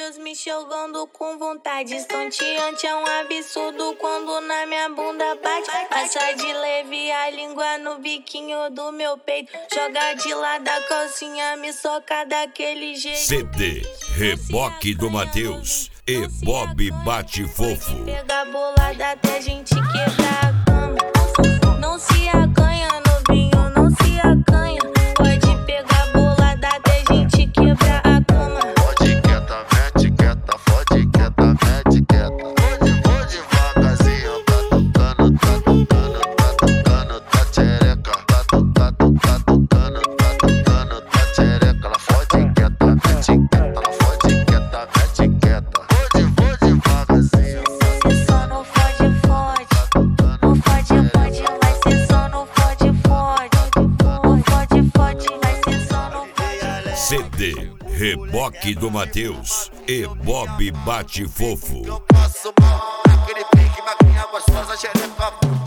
meninos me jogando com vontade. Estonteante é um absurdo quando na minha bunda bate. Passa de leve a língua no biquinho do meu peito. Joga de lado a calcinha, me soca daquele jeito. CD Reboque do Matheus e Bob Bate Fofo. Pega bolada até a gente quebrar a cama. Não se acanha, novinho, não se acanha. Pode pegar bolada até a gente quebrar a cama. Fode quieta, mete quieta, fode quieta, mete quieta. Vou devagarzinho, tá tocando, tá tchereca. Tá tchereca. Ela fode quieta, mete quieta. Ela fode quieta, mete quieta. Vou devagarzinho. Cê só não fode, não fode, vai ser só não fode. Fode, vai ser só não fode. CD Reboque do Matheus e Bob Bate Fofo. Eu passo mal, aquele pique, maquinha gostosa, xereca.